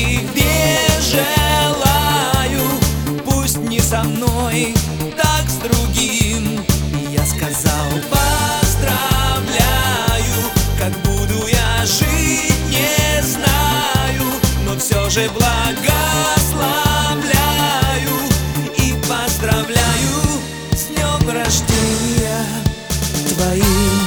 тебе желаю. Пусть не со мной, так с другим. И я сказал: поздравляю. Как буду я жить, не знаю, но все же благословляю и поздравляю с днем рождения твоим.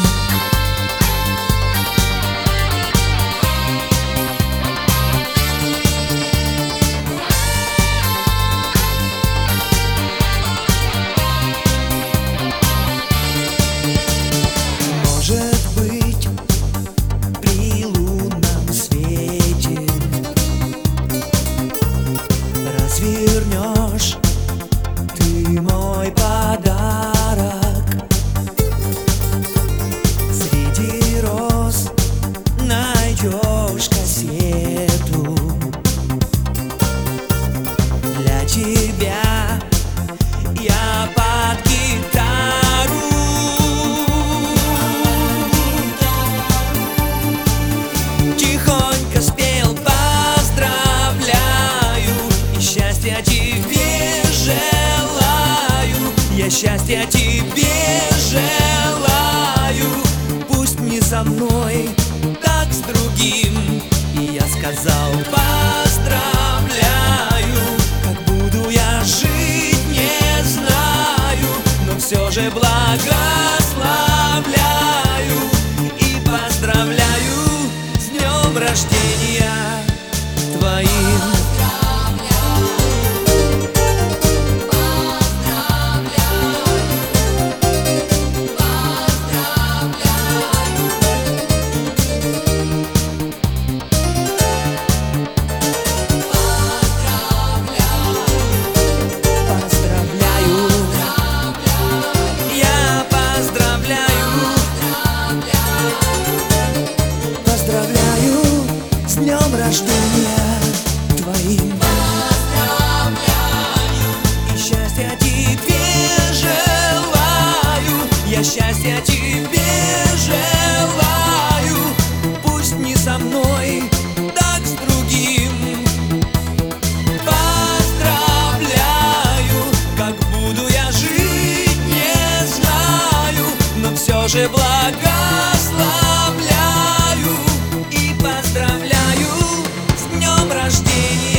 Может быть, при лунном свете развернешь ты мой подарок. Среди роз найдешь кассету. Для тебя я под гитару. Тихонько спел: поздравляю, и счастья тебе желаю. Я счастья тебе желаю. Пусть не со мной, так с другим. И я сказал: поздравляю. Как буду я жить, не знаю, но все же благословляю и поздравляю с днем рождения твоим. Поздравляю с днем рождения твоим. Поздравляю. И счастья тебе желаю. Я счастья тебе желаю. Пусть не со мной, так с другим. Поздравляю. Как буду я жить, не знаю, но все же благословляю и поздравляю с днем рождения.